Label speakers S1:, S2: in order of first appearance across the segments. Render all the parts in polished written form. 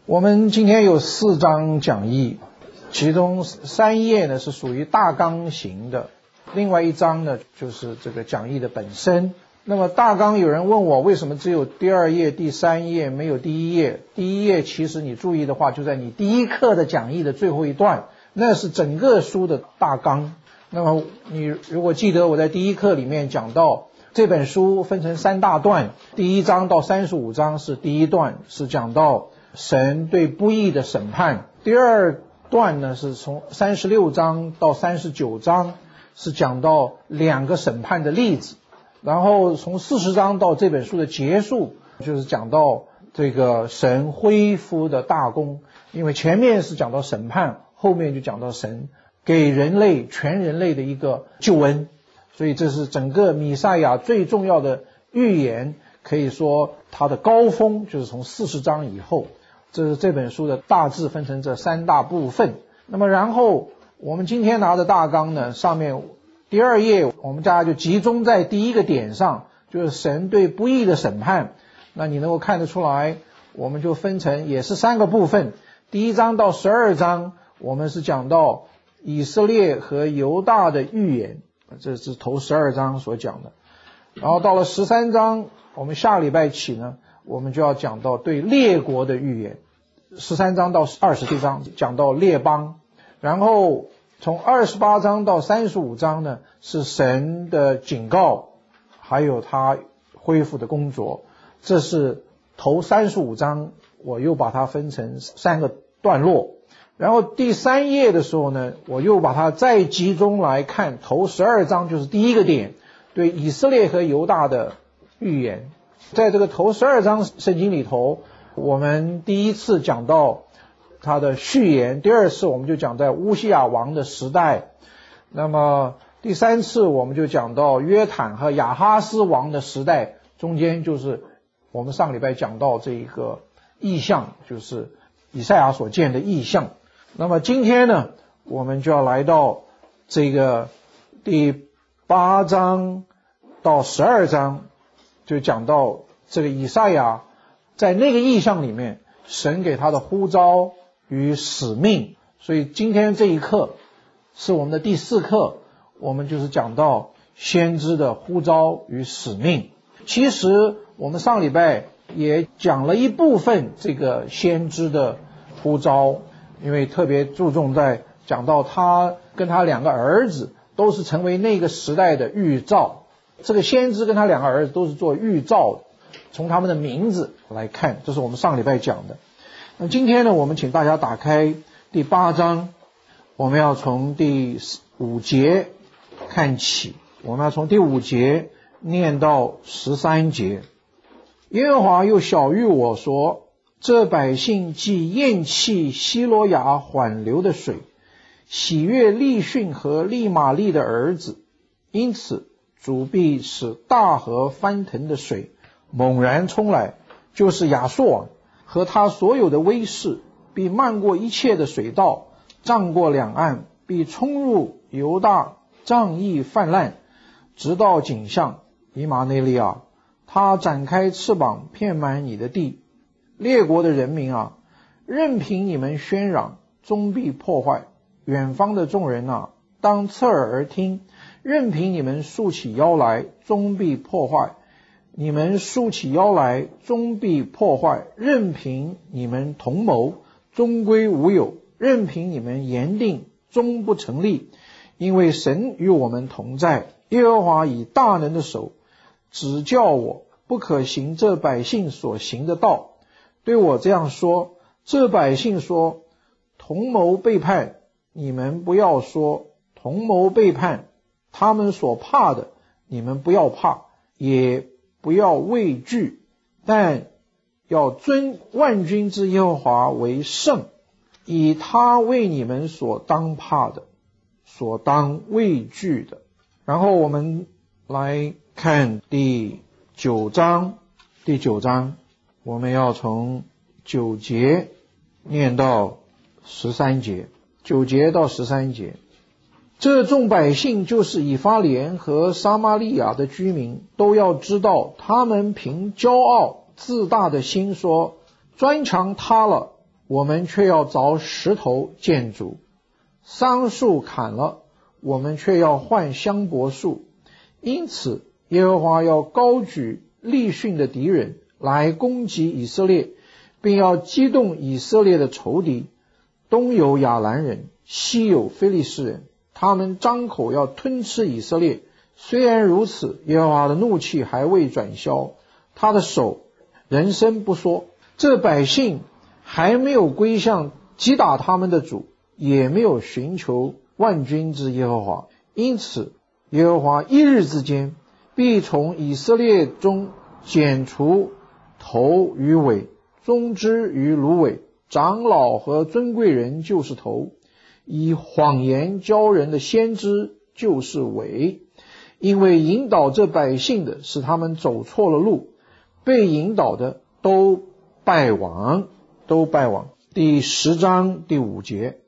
S1: 我们今天有4章讲义，其中3页呢是属于大纲型的，另外1章呢就是这个讲义的本身。那么大纲有人问我为什么只有第2页、第3页没有第1页？第1页其实你注意的话就在你第1课的讲义的最后一段，那是整个书的大纲。那么你如果记得我在第1课里面讲到这本书分成3大段，第1章到35章是第1段，是讲到神对不义的审判。第2段呢是从36章到39章，是讲到2个审判的例子。然后从40章到这本书的结束，就是讲到这个神恢复的大功。因为前面是讲到审判，后面就讲到神给人类全人类的一个救恩。所以这是整个弥赛亚最重要的预言，可以说它的高峰就是从40章以后。这是这本书的大致分成这3大部分。那么然后我们今天拿的大纲呢，上面第2页我们大家就集中在第1个点上，就是神对不义的审判。那你能够看得出来，我们就分成也是3个部分。第1章到12章我们是讲到以色列和犹大的预言，这是头12章所讲的。然后到了13章，我们下礼拜起呢，我们就要讲到对列国的预言。13章到27章讲到列邦，然后从28章到35章呢是神的警告，还有他恢复的工作。这是头35章，我又把它分成3个段落。然后第3页的时候呢，我又把它再集中来看头12章，就是第1个点，对以色列和犹大的预言。在这个头12章圣经里头，我们第1次讲到他的序言，第2次我们就讲在乌西亚王的时代，那么第3次我们就讲到约坦和亚哈斯王的时代，中间就是我们上礼拜讲到这一个异象，就是以赛亚所见的异象。那么今天呢，我们就要来到这个第8章到12章，就讲到这个以赛亚在那个异象里面神给他的呼召与使命。所以今天这一课是我们的第4课，我们就是讲到先知的呼召与使命。其实我们上礼拜也讲了一部分这个先知的呼召，因为特别注重在讲到他跟他2个儿子都是成为那个时代的预兆。这个先知跟他2个儿子都是做预兆的，从他们的名字来看，这是我们上礼拜讲的。那今天呢，我们请大家打开第8章，我们要从第5节看起，我们要从第5节念到13节。耶和华又晓谕我说，这百姓既厌弃希罗亚缓流的水，喜悦利逊和利玛利的儿子，因此主必使大河翻腾的水猛然冲来，就是亚述王和他所有的威势，必漫过一切的水道，涨过两岸，必冲入犹大，仗义泛滥，直到景象以马内利亚。他展开翅膀，遍满你的地。列国的人民啊，任凭你们喧嚷，终必破坏。远方的众人啊，当侧耳而听，任凭你们竖起腰来，终必破坏。你们竖起腰来，终必破坏。任凭你们同谋，终归无有。任凭你们言定，终不成立。因为神与我们同在，耶和华以大能的手指教我，不可行这百姓所行的道。对我这样说，这百姓说同谋背叛，你们不要说同谋背叛。他们所怕的，你们不要怕，也不要畏惧，但要尊万军之耶和华为圣，以他为你们所当怕的，所当畏惧的。然后我们来看第9章，第9章我们要从9节念到13节，9节到13节。这众百姓就是以法莲和撒玛利亚的居民，都要知道，他们凭骄傲自大的心说，砖墙塌了， 我们却要凿石头建筑；桑树砍了，我们却要换香柏树。因此，耶和华要高举利汛的敌人来攻击以色列，并要激动以色列的仇敌。东有亚兰人，西有非利士人，他们张口要吞吃以色列。虽然如此，耶和华的怒气还未转消，他的手人声不说。这百姓还没有归向击打他们的主，也没有寻求万军之耶和华。因此，耶和华一日之间必从以色列中剪除头与尾，中支与芦苇，长老和尊贵人就是头，以谎言教人的先知就是尾。因为引导这百姓的是他们走错了路，被引导的都败亡。第10章第5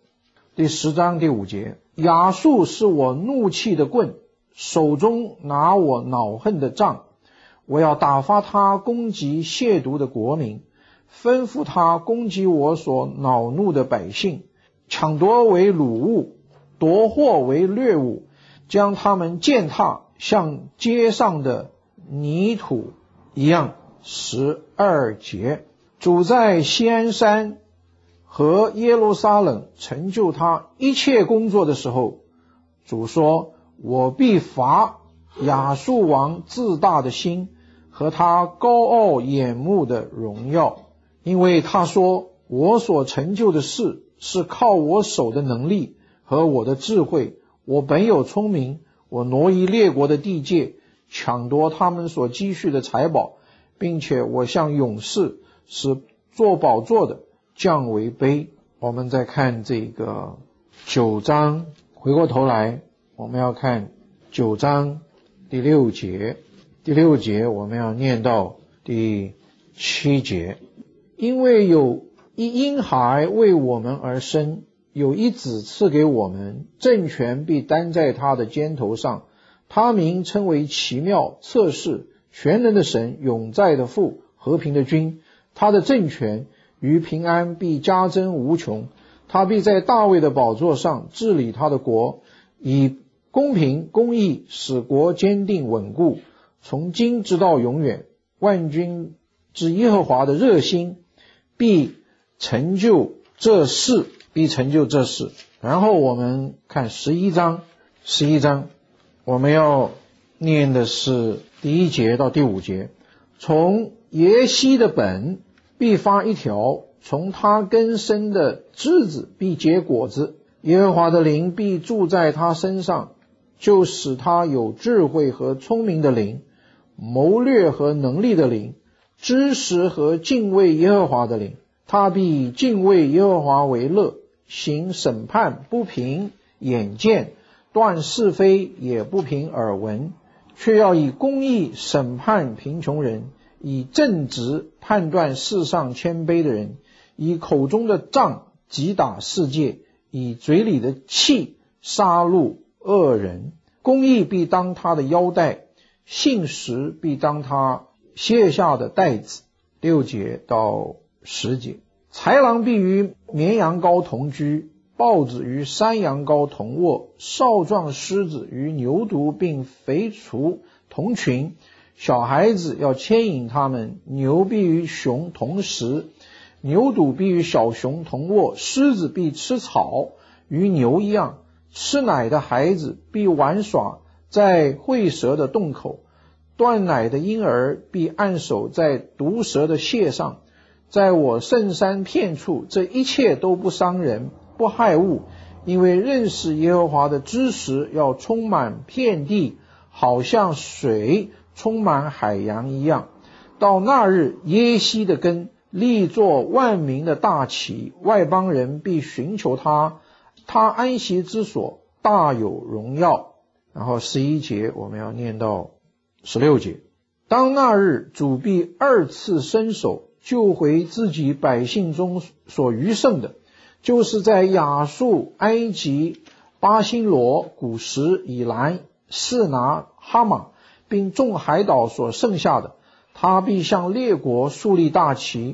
S1: 节，亚述是我怒气的棍，手中拿我恼恨的杖。我要打发他攻击亵渎的国民，吩咐他攻击我所恼怒的百姓，抢夺为掳物，夺获为掠物，将他们践踏，像街上的泥土一样。12节，主在锡安山和耶路撒冷成就他一切工作的时候，主说：我必罚亚述王自大的心和他高傲眼目的荣耀，因为他说：我所成就的事是靠我手的能力和我的智慧，我本有聪明，我挪移列国的地界，抢夺他们所积蓄的财宝，并且我像勇士，使坐宝座的降为卑。我们再看这个9章，回过头来我们要看9章第6节。第6节我们要念到第7节。因为有一婴孩为我们而生，有一子赐给我们，政权必担在他的肩头上，他名称为奇妙、策士、全能的神，永在的父，和平的君。他的政权与平安必加增无穷，他必在大卫的宝座上治理他的国，以公平公义使国坚定稳固，从今直到永远。万军之耶和华的热心必成就这事。然后我们看11章，我们要念的是第1节到第5节。从耶西的本必发一条，从他根生的枝子必结果子。耶和华的灵必住在他身上，就使他有智慧和聪明的灵，谋略和能力的灵，知识和敬畏耶和华的灵。他必敬畏耶和华为乐，行审判不凭眼见，断是非也不凭耳闻，却要以公义审判贫穷人，以正直判断世上谦卑的人，以口中的杖击打世界，以嘴里的气杀戮恶人。公义必当他的腰带，信实必当他卸下的带子。6节到10节。豺狼必与绵羊羔同居，豹子与山羊羔同卧，少壮狮子与牛犊并肥畜同群。小孩子要牵引他们，牛必与熊同食，牛犊必与小熊同卧，狮子必吃草，与牛一样。吃奶的孩子必玩耍在虺蛇的洞口，断奶的婴儿必按手在毒蛇的穴上。在我圣山遍处，这一切都不伤人，不害物，因为认识耶和华的知识要充满遍地，好像水充满海洋一样。到那日，耶西的根立作万民的大旗，外邦人必寻求他，他安息之所大有荣耀。然后11节我们要念到16节。当那日，主必2次伸手救回自己百姓中所余剩的，就是在亚述、埃及、巴辛罗、古时、以兰、示拿、哈马并众海岛所剩下的。他必向列国树立大旗，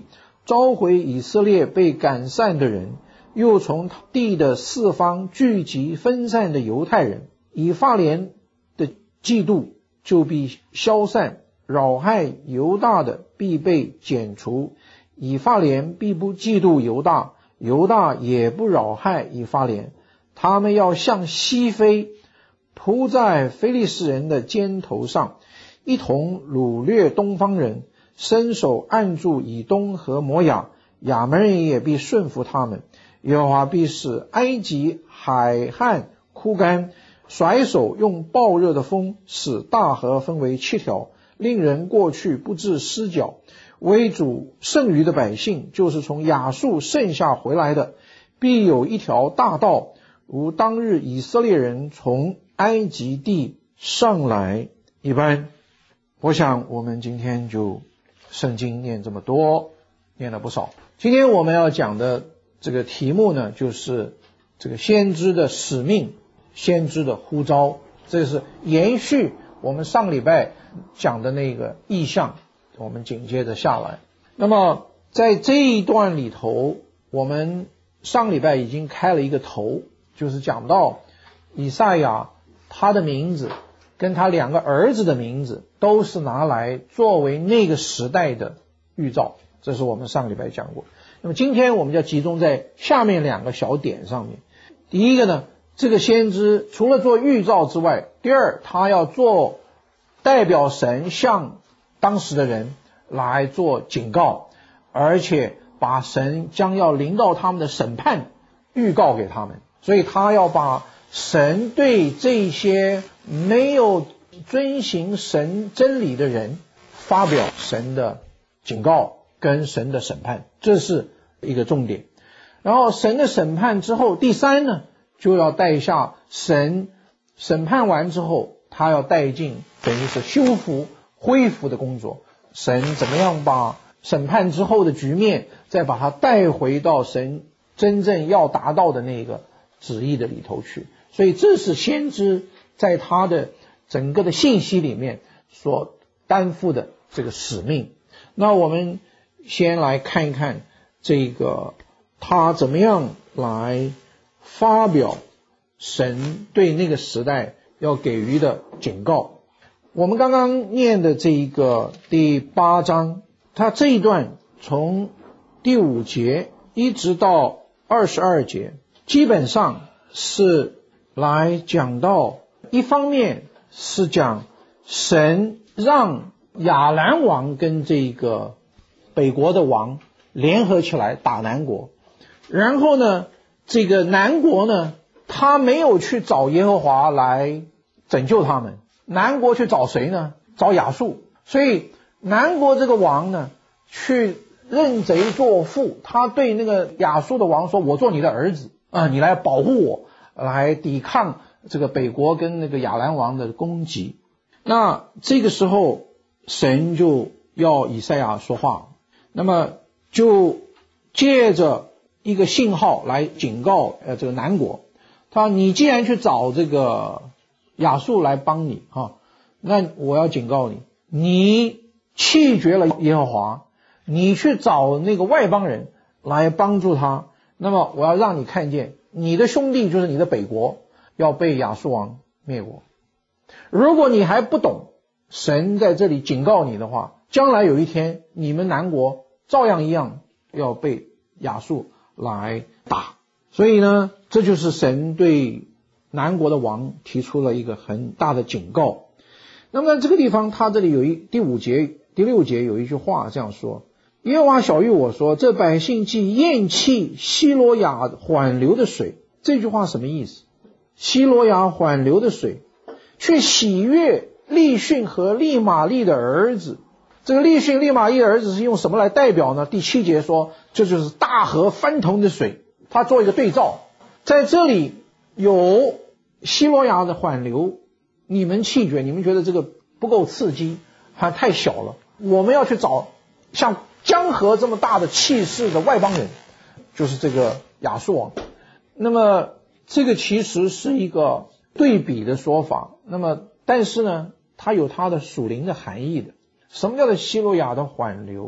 S1: 召回以色列被赶散的人，又从地的四方聚集分散的犹太人，以法莲的嫉妒就必消散，扰害犹大的必被剪除。以法莲必不嫉妒犹大，犹大也不扰害以法莲。他们要向西飞，扑在非利士人的肩头上，一同掳掠东方人，伸手按住以东和摩亚，亚扪人也必顺服他们。耶和华必使埃及海旱枯干，甩手用暴热的风使大河分为7条，令人过去不致失脚。为主剩余的百姓，就是从亚述剩下回来的，必有一条大道，如当日以色列人从埃及地上来一般。我想我们今天就圣经念这么多，念了不少。今天我们要讲的这个题目呢，就是这个先知的使命，先知的呼召。这是延续我们上礼拜讲的那个意象，我们紧接着下来。那么在这一段里头，我们上礼拜已经开了一个头，就是讲到以赛亚他的名字跟他2个儿子的名字都是拿来作为那个时代的预兆，这是我们上礼拜讲过。那么今天我们就集中在下面2个小点上面。第一个呢，这个先知除了做预兆之外，第二，他要做代表神向当时的人来做警告，而且把神将要临到他们的审判预告给他们。所以他要把神对这些没有遵行神真理的人发表神的警告跟神的审判，这是一个重点。然后神的审判之后，第3呢，就要带下神审判完之后，他要带进等于是修复恢复的工作。神怎么样把审判之后的局面再把它带回到神真正要达到的那个旨意的里头去。所以这是先知在他的整个的信息里面所担负的这个使命。那我们先来看一看这个他怎么样来发表神对那个时代要给予的警告。我们刚刚念的这一个第8章，他这一段从第5节一直到22节，基本上是来讲到，一方面是讲神让亚兰王跟这个北国的王联合起来打南国，然后呢，这个南国呢，他没有去找耶和华来拯救他们，南国去找谁呢？找亚述。所以南国这个王呢，去认贼作父，他对那个亚述的王说，我做你的儿子你来保护我，来抵抗这个北国跟那个亚兰王的攻击。那这个时候神就要以赛亚说话，那么就借着一个信号来警告这个南国，他说你既然去找这个亚述来帮你那我要警告你，你弃绝了耶和华，你去找那个外邦人来帮助他，那么我要让你看见你的兄弟就是你的北国要被亚述王灭国。如果你还不懂神在这里警告你的话，将来有一天你们南国照样一样要被亚述来打。所以呢，这就是神对南国的王提出了一个很大的警告。那么在这个地方，他这里有第5节第6节有一句话这样说，耶和华晓谕我说，这百姓既厌弃希罗亚缓流的水。这句话什么意思？希罗亚缓流的水，却喜悦利逊和利玛利的儿子。这个利逊利玛利的儿子是用什么来代表呢？第7节说，这就是大河翻腾的水，他做一个对照。在这里有希罗亚的缓流，你们弃绝，你们觉得这个不够刺激，太小了，我们要去找像江河这么大的气势的外邦人，就是这个亚述王。那么这个其实是一个对比的说法，那么但是呢，它有它的属灵的含义的。什么叫做希罗亚的缓流？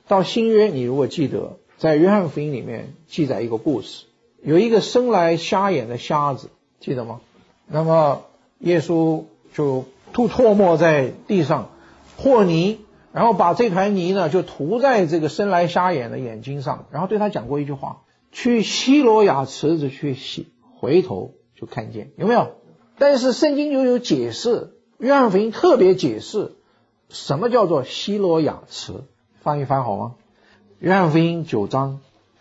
S1: 到新约，你如果记得，在约翰福音里面记载一个故事，有一个生来瞎眼的瞎子，记得吗？那么耶稣就吐唾沫在地上和泥，然后把这团泥呢就涂在这个生来瞎眼的眼睛上，然后对他讲过一句话，去西罗亚池子去洗，回头就看见，有没有？但是圣经就有解释，约翰福音特别解释什么叫做西罗亚池，翻一翻好吗？约翰福音9章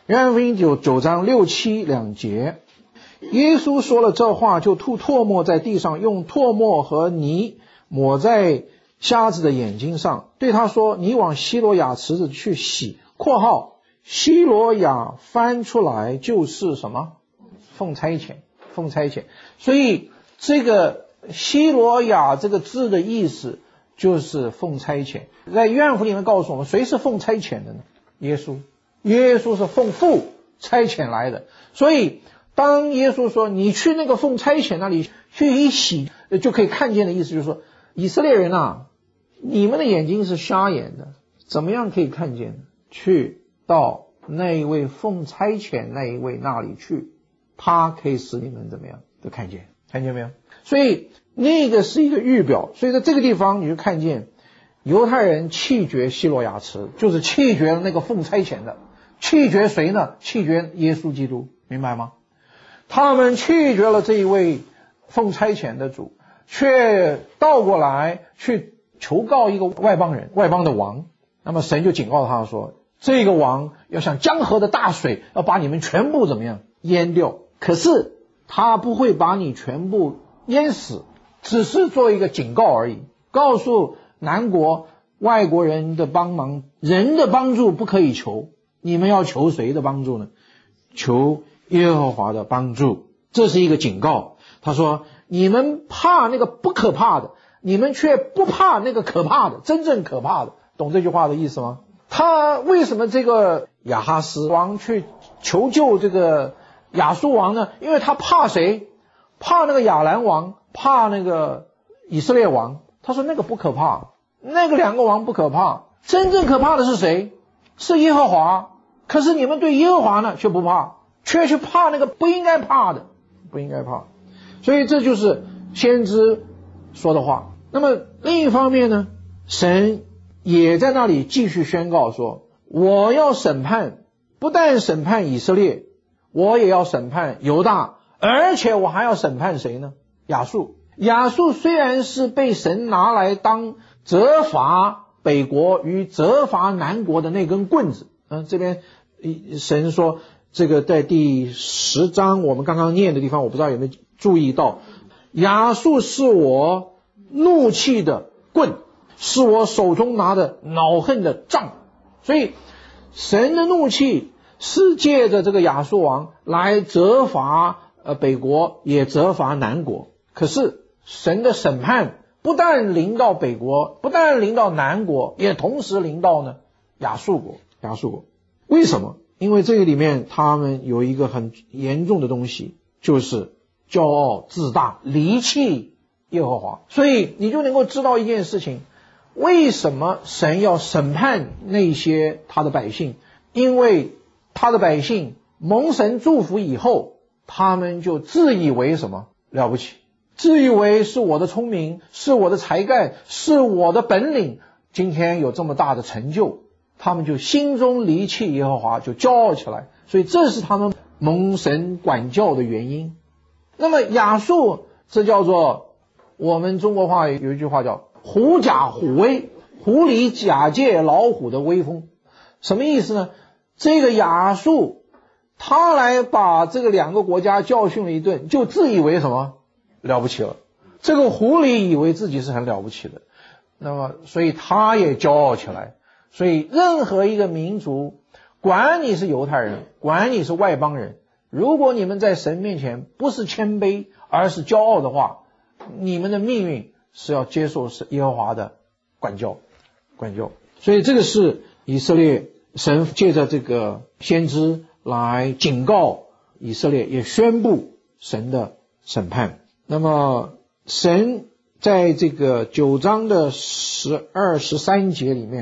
S1: 6、7两节，耶稣说了这话，就吐唾沫在地上，用唾沫和泥抹在瞎子的眼睛上，对他说，你往西罗亚池子去洗，括号西罗亚翻出来就是什么？奉差遣。所以这个西罗亚这个字的意思就是奉差遣。在约翰福音里面告诉我们，谁是奉差遣的呢？耶稣是奉父差遣来的。所以当耶稣说你去那个奉差遣那里去一洗就可以看见的意思，就是说以色列人啊，你们的眼睛是瞎眼的，怎么样可以看见呢？去到那一位奉差遣那一位那里去，他可以使你们怎么样都看见没有？所以那个是一个预表。所以在这个地方你就看见犹太人弃绝西罗亚池，就是弃绝了那个奉差遣的。弃绝谁呢？弃绝耶稣基督，明白吗？他们弃绝了这一位奉差遣的主，却倒过来去求告一个外邦的王。那么神就警告他说，这个王要像江河的大水，要把你们全部怎么样淹掉。可是他不会把你全部淹死，只是做一个警告而已，告诉南国外国人的帮忙，人的帮助不可以求，你们要求谁的帮助呢？求耶和华的帮助，这是一个警告。他说你们怕那个不可怕的，你们却不怕那个可怕的，真正可怕的。懂这句话的意思吗？他为什么这个亚哈斯王去求救这个亚述王呢？因为他怕谁？怕那个亚兰王，怕那个以色列王。他说那个不可怕，那个两个王不可怕，真正可怕的是谁？是耶和华。可是你们对耶和华呢却不怕，却去怕那个不应该怕的，不应该怕。所以这就是先知说的话。那么另一方面呢，神也在那里继续宣告说，我要审判，不但审判以色列，我也要审判犹大，而且我还要审判谁呢？亚述。亚述虽然是被神拿来当责罚北国与责罚南国的那根棍子，这边神说，这个在第10章我们刚刚念的地方，我不知道有没有注意到，亚述是我怒气的棍，是我手中拿的恼恨的杖。所以神的怒气是借着这个亚述王来责罚北国，也责罚南国。可是神的审判不但临到北国，不但临到南国，也同时临到呢亚述国。为什么？因为这个里面他们有一个很严重的东西，就是骄傲自大，离弃耶和华。所以你就能够知道一件事情，为什么神要审判那些他的百姓？因为他的百姓蒙神祝福以后，他们就自以为什么了不起，自以为是我的聪明，是我的才干，是我的本领，今天有这么大的成就，他们就心中离弃耶和华，就骄傲起来。所以这是他们蒙神管教的原因。那么亚述，这叫做我们中国话有一句话叫狐假虎威，狐狸假借老虎的威风。什么意思呢？这个亚述他来把这个两个国家教训了一顿，就自以为什么了不起了。这个狐狸以为自己是很了不起的，那么所以他也骄傲起来。所以任何一个民族，管你是犹太人，管你是外邦人，如果你们在神面前不是谦卑而是骄傲的话，你们的命运是要接受耶和华的管教。所以这个是以色列神借着这个先知来警告以色列，也宣布神的审判。那么神在这个9章的12、13节里面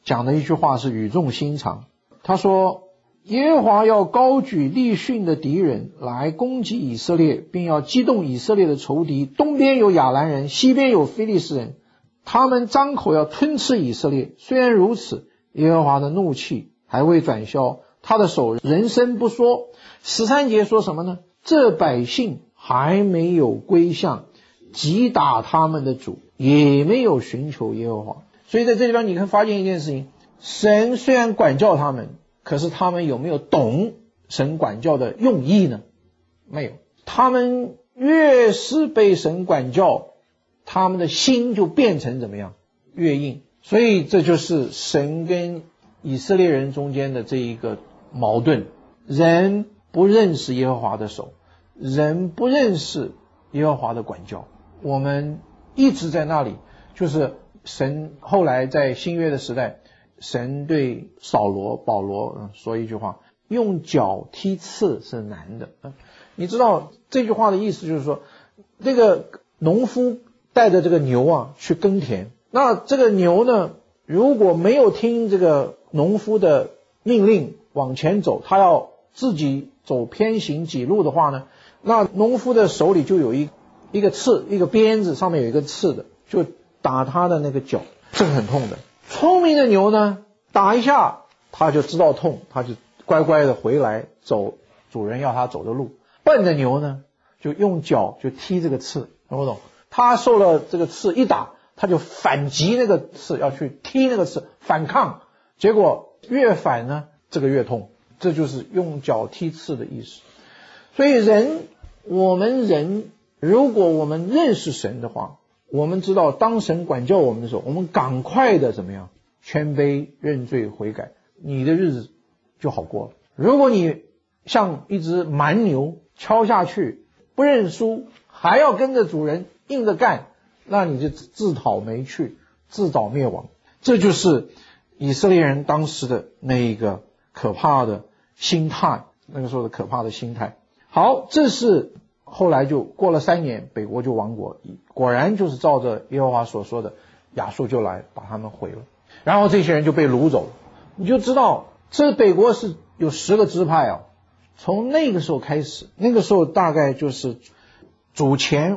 S1: 讲的一句话是语重心长。他说，耶和华要高举利汛的敌人来攻击以色列，并要激动以色列的仇敌。东边有亚兰人，西边有非利士人，他们张口要吞吃以色列。虽然如此，耶和华的怒气还未转消，他的手人声不说。13节说什么呢？这百姓还没有归向击打他们的主，也没有寻求耶和华。所以在这地方你可以发现一件事情，神虽然管教他们，可是他们有没有懂神管教的用意呢？没有。他们越是被神管教，他们的心就变成怎么样？越硬。所以这就是神跟以色列人中间的这一个矛盾。人不认识耶和华的手，人不认识耶和华的管教。我们一直在那里，就是神后来在新约的时代，神对扫罗、保罗说一句话，用脚踢刺是难的。你知道这句话的意思就是说，这个农夫带着这个牛啊去耕田，那这个牛呢，如果没有听这个农夫的命令往前走，他要自己走偏行己路的话呢，那农夫的手里就有一个刺，一个鞭子，上面有一个刺的，就打他的那个脚，这个很痛的。聪明的牛呢，打一下他就知道痛，他就乖乖的回来走主人要他走的路。笨的牛呢，就用脚就踢这个刺，懂不懂？他受了这个刺一打，他就反击那个刺，要去踢那个刺，反抗，结果越反呢，这个越痛。这就是用脚踢刺的意思。所以我们人如果我们认识神的话，我们知道当神管教我们的时候，我们赶快的怎么样？谦卑认罪悔改，你的日子就好过了。如果你像一只蛮牛敲下去不认输，还要跟着主人硬着干，那你就自讨没趣，自找灭亡。这就是以色列人当时的那一个可怕的心态，那个时候的可怕的心态。好，这是后来就过了3年，北国就亡国，果然就是照着耶和华所说的，亚述就来把他们毁了，然后这些人就被掳走了。你就知道这北国是有10个支派啊。从那个时候开始，那个时候大概就是主前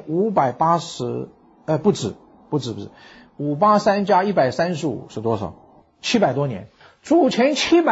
S1: 580不止583加135是多少？700多年。主前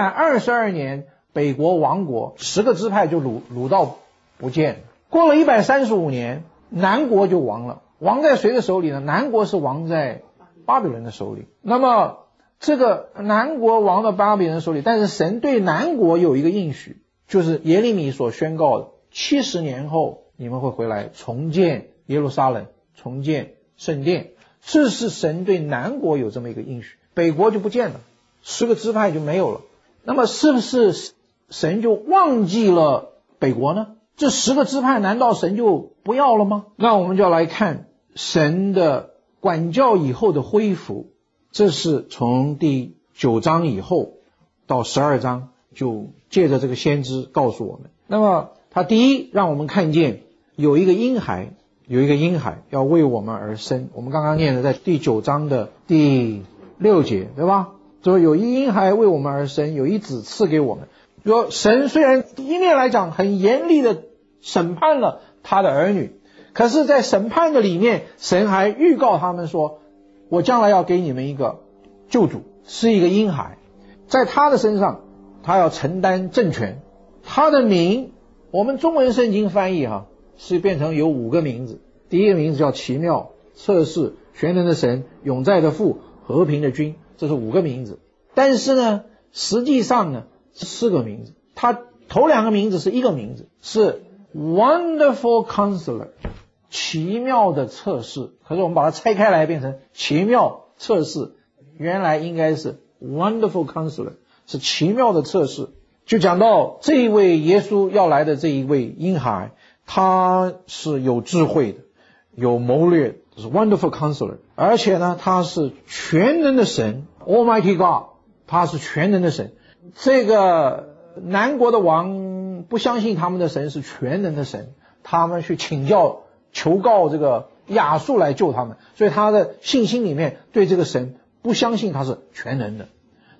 S1: 722年北国亡国，10个支派就掳到不见了。过了135年，南国就亡了。亡在谁的手里呢？南国是亡在巴比伦的手里。那么这个南国亡到巴比伦手里，但是神对南国有一个应许，就是耶利米所宣告的70年后你们会回来重建耶路撒冷，重建圣殿。这是神对南国有这么一个应许，北国就不见了，10个支派就没有了。那么是不是神就忘记了北国呢？这10个支派难道神就不要了吗？那我们就要来看神的管教以后的恢复。这是从第9章以后到12章，就借着这个先知告诉我们。那么他第一让我们看见有一个婴孩要为我们而生。我们刚刚念的在第9章的第6节，对吧？说有一婴孩为我们而生，有一子赐给我们。说神虽然一面来讲很严厉的审判了他的儿女，可是在审判的里面，神还预告他们说，我将来要给你们一个救主，是一个婴孩，在他的身上他要承担政权。他的名，我们中文圣经翻译是变成有5个名字。第一个名字叫奇妙、测试、全能的神、永在的父、和平的君，这是5个名字。但是呢，实际上呢是4个名字。他头2个名字是1个名字，是 Wonderful Counselor， 奇妙的测试。可是我们把它拆开来变成奇妙测试，原来应该是 Wonderful Counselor， 是奇妙的测试。就讲到这一位耶稣要来的这一位婴孩，他是有智慧的，有谋略，是 Wonderful Counselor， 而且呢他是全能的神 Almighty God， 他是全能的神。这个南国的王不相信他们的神是全能的神，他们去求告这个亚述来救他们，所以他的信心里面对这个神不相信他是全能的。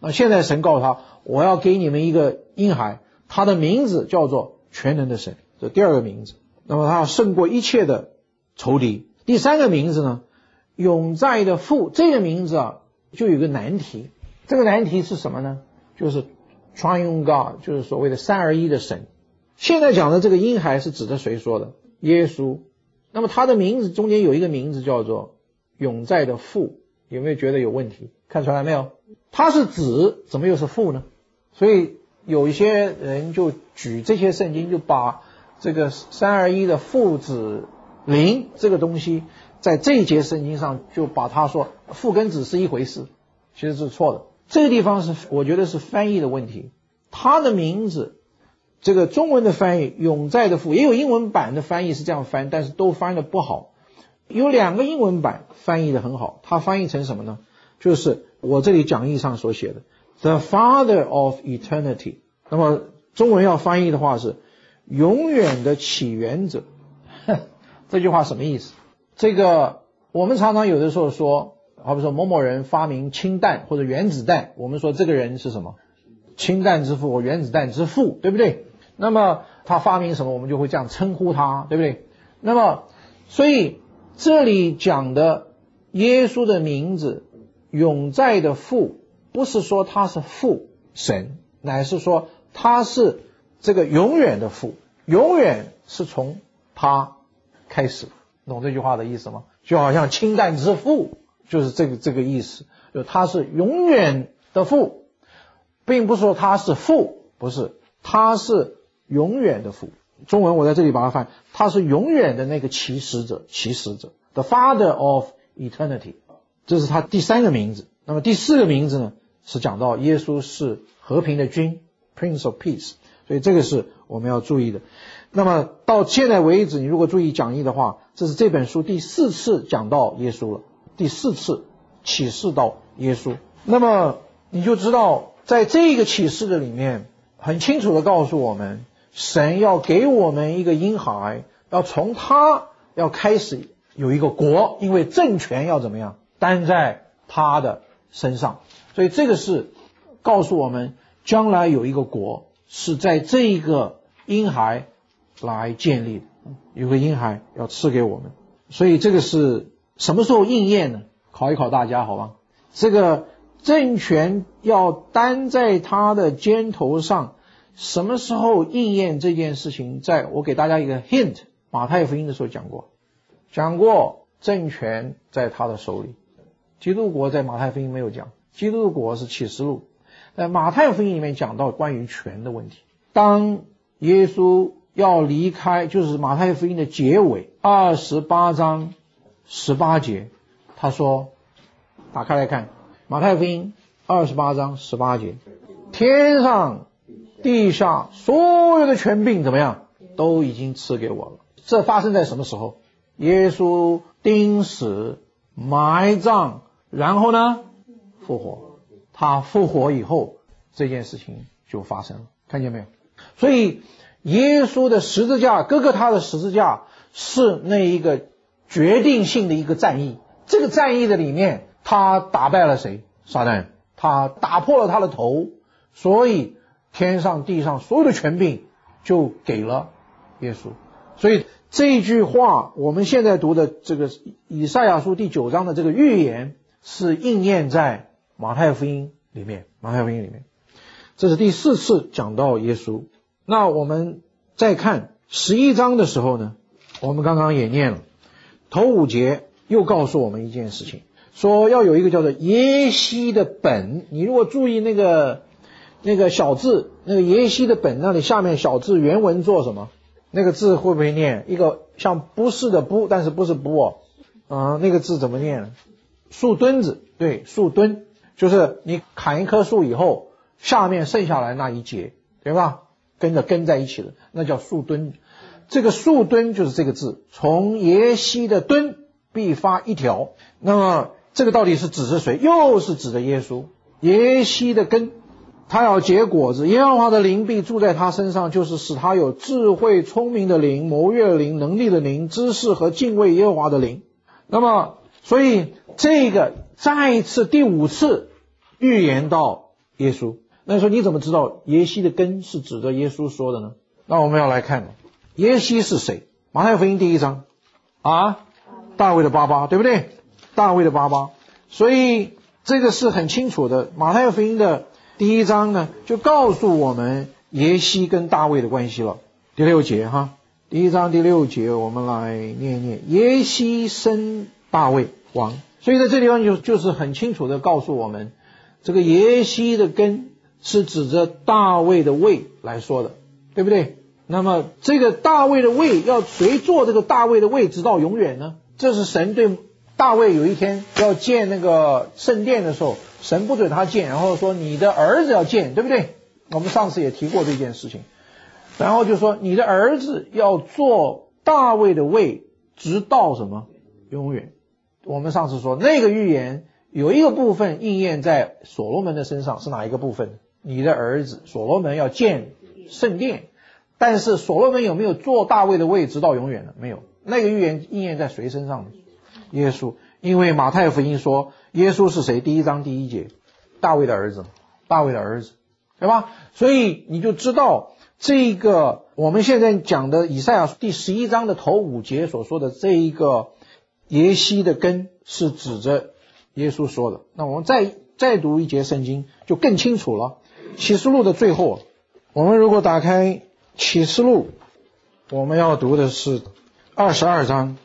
S1: 那现在神告诉他，我要给你们一个婴孩，他的名字叫做全能的神，这第二个名字。那么他要胜过一切的仇敌。第三个名字呢，永在的父，这个名字啊就有个难题。这个难题是什么呢？就是 Triune God， 就是所谓的三而一的神。现在讲的这个婴孩是指的谁说的？耶稣。那么他的名字中间有一个名字叫做永在的父，有没有觉得有问题？看出来没有？他是子，怎么又是父呢？所以有一些人就举这些圣经，就把这个三而一的父子灵这个东西，在这一节圣经上就把它说父跟子是一回事，其实是错的。这个地方是我觉得是翻译的问题。他的名字，这个中文的翻译永在的父，也有英文版的翻译是这样翻，但是都翻得不好。有两个英文版翻译的很好，它翻译成什么呢？就是我这里讲义上所写的 The Father of Eternity。 那么中文要翻译的话是永远的起源者。这句话什么意思？这个我们常常有的时候说，好比说某某人发明氢弹或者原子弹，我们说这个人是什么？氢弹之父或原子弹之父，对不对？那么他发明什么，我们就会这样称呼他，对不对？那么所以这里讲的耶稣的名字永在的父，不是说他是父神，乃是说他是这个永远的父，永远是从他开始。懂这句话的意思吗？就好像氢弹之父就是这个意思，就他是永远的父，并不是说他是父，不是，他是永远的父。中文我在这里把它翻，他是永远的那个起始者 The Father of Eternity。 这是他第三个名字。那么第四个名字呢，是讲到耶稣是和平的君 Prince of Peace， 所以这个是我们要注意的。那么到现在为止，你如果注意讲义的话，这是这本书第4次讲到耶稣了，第4次启示到耶稣。那么你就知道在这个启示的里面很清楚的告诉我们，神要给我们一个婴孩，要从他要开始有一个国，因为政权要怎么样担在他的身上。所以这个是告诉我们将来有一个国是在这一个婴孩来建立的，有个婴孩要赐给我们。所以这个是什么时候应验呢？考一考大家好吧。这个政权要担在他的肩头上，什么时候应验这件事情？在我给大家一个 hint， 马太福音的时候讲过政权在他的手里。基督国在马太福音没有讲，基督国是启示录，在马太福音里面讲到关于权的问题。当耶稣要离开，就是马太福音的结尾28章18节，他说，打开来看马太福音28章18节，天上地下所有的权柄怎么样，都已经赐给我了。这发生在什么时候？耶稣钉死埋葬，然后呢复活。他复活以后，这件事情就发生了，看见没有？所以耶稣的十字架，哥哥他的十字架是那一个决定性的一个战役。这个战役的里面，他打败了谁？撒旦，他打破了他的头，所以天上地上所有的权柄就给了耶稣。所以这句话我们现在读的这个以赛亚书第9章的这个预言是应验在马太福音里面。这是第4次讲到耶稣。那我们再看11章的时候呢，我们刚刚也念了头5节，又告诉我们一件事情，说要有一个叫做耶西的本。你如果注意那个小字，那个耶西的本那里下面小字原文做什么？那个字会不会念？一个像不是的不，但是不是不那个字怎么念？树墩子，对，树墩，就是你砍一棵树以后，下面剩下来那一节，对吧？跟着根在一起的，那叫树墩。这个树墩就是这个字，从耶西的墩必发一条。那么这个到底是指着谁？又是指着耶稣。耶西的根，他要结果子，耶和华的灵必住在他身上，就是使他有智慧聪明的灵，谋略的灵，能力的灵，知识和敬畏耶和华的灵。那么所以这个再一次第5次预言到耶稣。那说你怎么知道耶西的根是指着耶稣说的呢？那我们要来看耶西是谁。马太福音第1章大卫的爸爸，对不对？大卫的爸爸。所以这个是很清楚的。马太福音的第1章呢，就告诉我们耶西跟大卫的关系了。第6节第1章第6节，我们来念念。耶西生大卫王。所以在这地方就是很清楚的告诉我们，这个耶西的根是指着大卫的位来说的，对不对？那么这个大卫的位，要谁做这个大卫的位直到永远呢？这是神对大卫有一天要建那个圣殿的时候，神不准他建，然后说你的儿子要建，对不对？我们上次也提过这件事情。然后就说你的儿子要做大卫的位直到什么？永远。我们上次说那个预言有一个部分应验在所罗门的身上，是哪一个部分？你的儿子所罗门要建圣殿，但是所罗门有没有做大卫的位直到永远呢？没有。那个预言应验在谁身上呢？耶稣。因为马太福音说耶稣是谁？第1章第1节，大卫的儿子，大卫的儿子，对吧？所以你就知道这个我们现在讲的以赛亚第11章的头5节所说的这一个耶西的根是指着耶稣说的。那我们再读一节圣经就更清楚了。启示录的最后，我们如果打开启示录，我们要读的是22章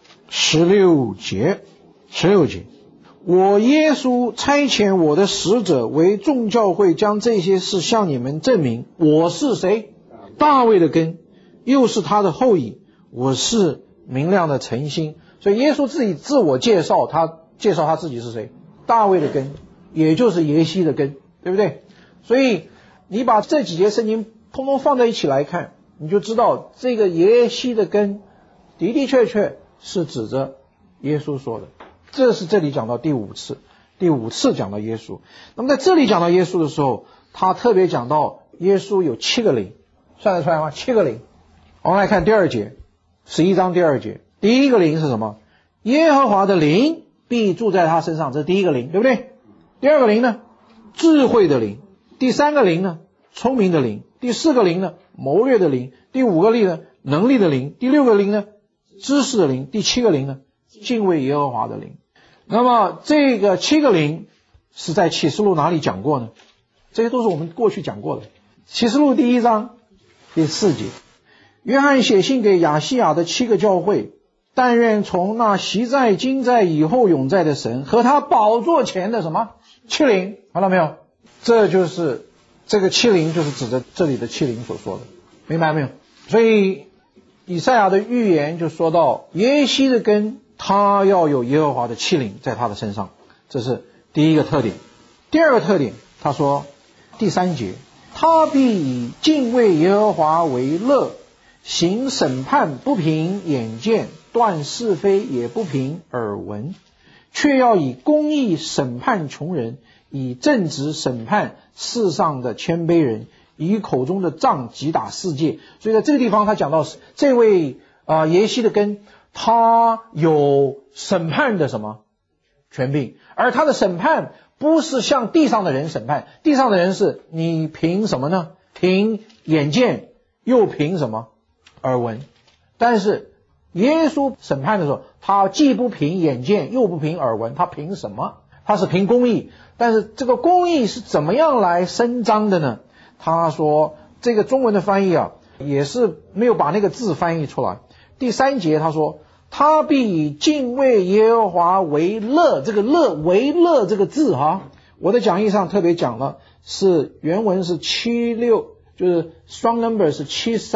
S1: 16节。我耶稣差遣我的使者为众教会，将这些事向你们证明。我是谁？大卫的根，又是他的后裔。我是明亮的晨星。所以耶稣自己自我介绍，他介绍他自己是谁？大卫的根，也就是耶西的根，对不对？所以你把这几节圣经通通放在一起来看，你就知道这个耶西的根的的确确是指着耶稣说的。这是这里讲到第5次讲到耶稣。那么在这里讲到耶稣的时候，他特别讲到耶稣有7个灵，算得出来吗？7个灵。我们来看第2节，11章第2节。第一个灵是什么？耶和华的灵必住在他身上，这是第一个灵，对不对？第2个灵呢？智慧的灵。第3个灵呢？聪明的灵。第4个灵呢？谋略的灵。第5个灵呢？能力的灵。第6个灵呢？知识的灵。第7个灵呢？敬畏耶和华的灵。那么这个7个灵是在启示录哪里讲过呢？这些都是我们过去讲过的。启示录第1章第4节，约翰写信给亚细亚的7个教会，但愿从那昔在今在以后永在的神和他宝座前的什么7灵，好了没有？这就是这个7灵，就是指着这里的7灵所说的，明白没有？所以以赛亚的预言就说到耶西的根，他要有耶和华的7灵在他的身上，这是第一个特点。第2个特点，他说第3节，他必以敬畏耶和华为乐，行审判不凭眼见，断是非也不凭耳闻，却要以公义审判穷人，以正直审判世上的谦卑人，以口中的杖击打世界。所以在这个地方他讲到这位耶西的根，他有审判的什么权柄，而他的审判不是像地上的人审判，地上的人是你凭什么呢？凭眼见，又凭什么耳闻。但是耶稣审判的时候，他既不凭眼见，又不凭耳闻，他凭什么？他是凭公义。但是这个公义是怎么样来伸张的呢？他说这个中文的翻译也是没有把那个字翻译出来。第3节他说他必以敬畏耶和华为乐，这个乐为乐这个字我的讲义上特别讲了，是原文是76，就是 strong number 是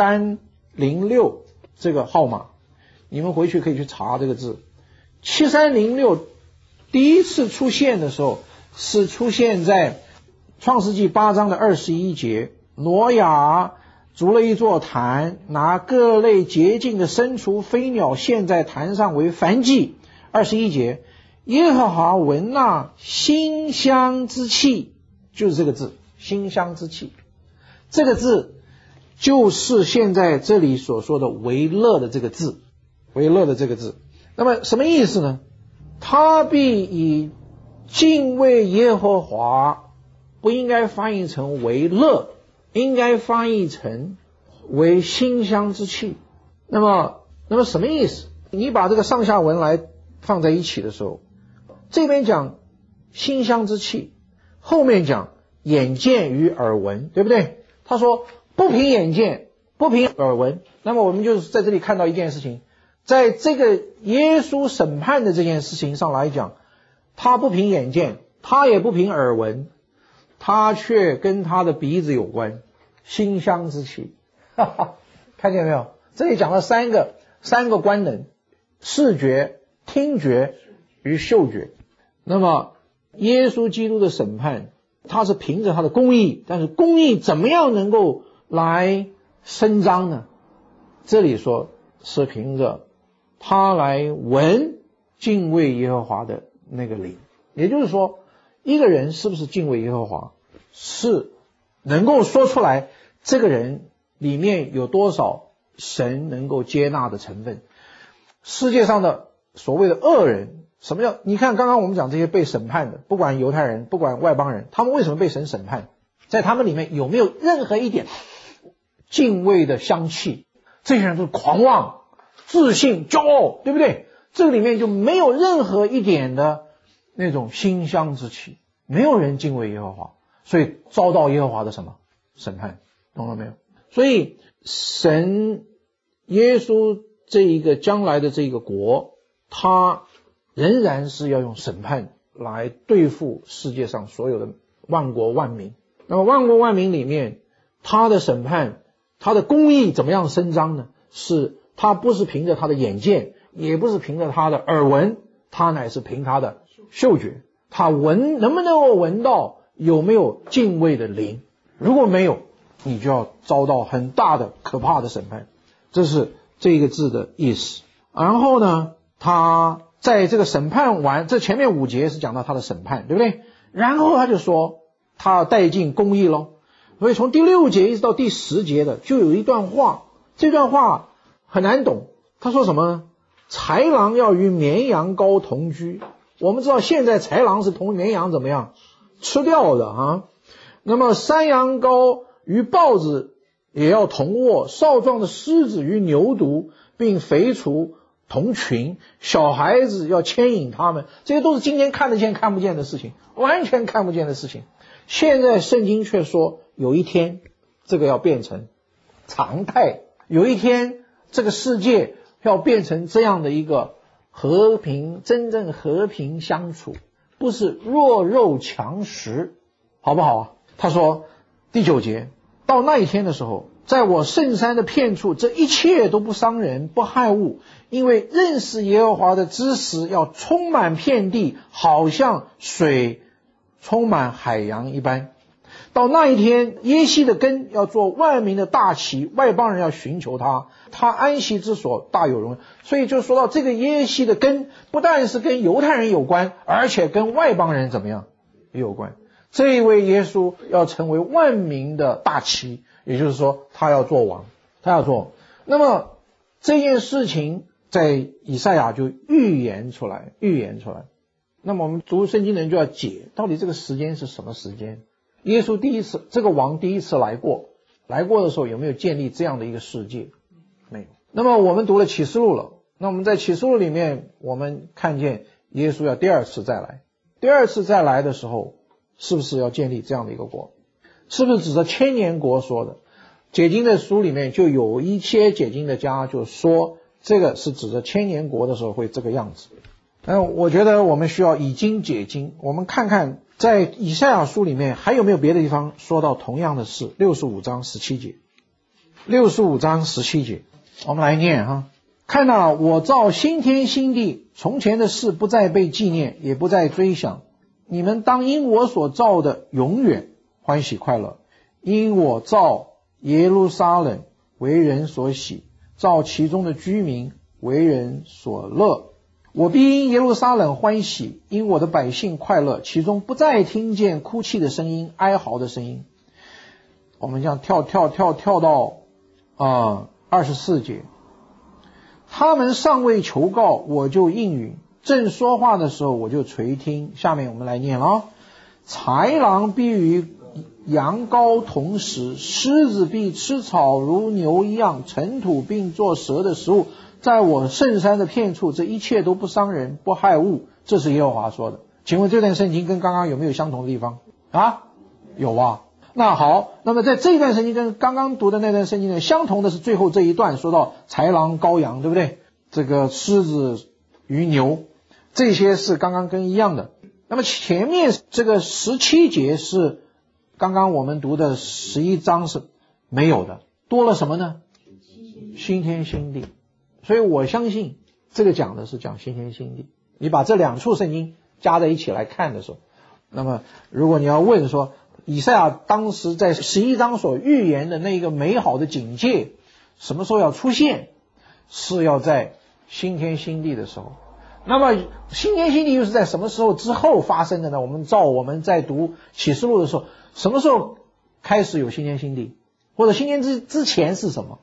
S1: 7306这个号码，你们回去可以去查这个字。7306第一次出现的时候是出现在创世纪8章的21节，挪亚筑了一座坛，拿各类洁净的牲畜飞鸟献在坛上为燔祭。21节，耶和华闻那馨香之气，就是这个字，馨香之气，这个字就是现在这里所说的为乐的这个字，为乐的这个字。那么什么意思呢？他必以敬畏耶和华不应该翻译成为乐，应该翻译成为馨香之气。那么什么意思？你把这个上下文来放在一起的时候，这边讲馨香之气，后面讲眼见与耳闻，对不对？他说不凭眼见，不凭耳闻。那么我们就是在这里看到一件事情，在这个耶稣审判的这件事情上来讲，他不凭眼见，他也不凭耳闻，他却跟他的鼻子有关，馨香之气。看见没有？这里讲了三个官能，视觉、听觉与嗅觉。那么耶稣基督的审判，他是凭着他的公义，但是公义怎么样能够来伸张呢？这里说是凭着他来闻敬畏耶和华的那个灵。也就是说，一个人是不是敬畏耶和华，是能够说出来这个人里面有多少神能够接纳的成分。世界上的所谓的恶人，什么叫？你看刚刚我们讲这些被审判的，不管犹太人，不管外邦人，他们为什么被神审判？在他们里面有没有任何一点敬畏的香气？这些人都是狂妄、自信、骄傲，对不对？这个里面就没有任何一点的那种馨香之气，没有人敬畏耶和华，所以遭到耶和华的什么审判，懂了没有？所以神耶稣这一个将来的这个国，他仍然是要用审判来对付世界上所有的万国万民。那么万国万民里面，他的审判，他的公义怎么样伸张呢？是他不是凭着他的眼见，也不是凭着他的耳闻，他乃是凭他的嗅觉。他能不能够闻到有没有敬畏的灵？如果没有，你就要遭到很大的可怕的审判。这是这个字的意思。然后呢，他在这个审判完，这前面5节是讲到他的审判，对不对？然后他就说他要带进公义咯。所以从第6节一直到第10节的就有一段话，这段话很难懂。他说什么呢？豺狼要与绵羊羔同居。我们知道现在豺狼是同绵羊怎么样吃掉的啊。那么山羊羔与豹子也要同卧，少壮的狮子与牛犊并肥畜同群，小孩子要牵引他们。这些都是今天看得见看不见的事情，完全看不见的事情。现在圣经却说有一天这个要变成常态，有一天这个世界要变成这样的一个和平，真正和平相处，不是弱肉强食，好不好啊？他说第9节，到那一天的时候，在我圣山的遍处，这一切都不伤人不害物，因为认识耶和华的知识要充满遍地，好像水充满海洋一般。到那一天，耶西的根要做万民的大旗，外邦人要寻求他，他安息之所大有荣耀。所以就说到这个耶西的根，不但是跟犹太人有关，而且跟外邦人怎么样也有关。这一位耶稣要成为万民的大旗，也就是说他要做王，他要做。那么这件事情在以赛亚就预言出来。那么我们读圣经的人就要解，到底这个时间是什么时间？耶稣这个王第一次来过的时候，有没有建立这样的一个世界？没有。那么我们读了启示录了，那我们在启示录里面，我们看见耶稣要第二次再来。第二次再来的时候，是不是要建立这样的一个国？是不是指着千年国说的？解经的书里面就有一些解经的家就说，这个是指着千年国的时候会这个样子。我觉得我们需要以经解经，我们看看在以赛亚书里面还有没有别的地方说到同样的事。65章17节，65章17节，我们来念哈。看哪，我造新天新地，从前的事不再被纪念，也不再追想。你们当因我所造的永远欢喜快乐，因我造耶路撒冷为人所喜，造其中的居民为人所乐。我必因耶路撒冷欢喜，因我的百姓快乐，其中不再听见哭泣的声音，哀嚎的声音。我们这样跳到24节，他们尚未求告，我就应允，正说话的时候我就垂听。下面我们来念了豺狼必与羊羔同食，狮子必吃草如牛一样，尘土并作蛇的食物，在我圣山的片处，这一切都不伤人不害物。这是耶和华说的。请问这段圣经跟刚刚有没有相同的地方啊？有啊。那好，那么在这一段圣经跟刚刚读的那段圣经呢，相同的是最后这一段说到豺狼羔羊，对不对？这个狮子与牛，这些是刚刚跟一样的。那么前面这个17节是刚刚我们读的11章是没有的，多了什么呢？新天新地。所以我相信这个讲的是讲新天新地。你把这两处圣经加在一起来看的时候，那么如果你要问说以赛亚当时在11章所预言的那个美好的警戒什么时候要出现，是要在新天新地的时候。那么新天新地又是在什么时候之后发生的呢？我们在读启示录的时候，什么时候开始有新天新地？或者新天之前是什么？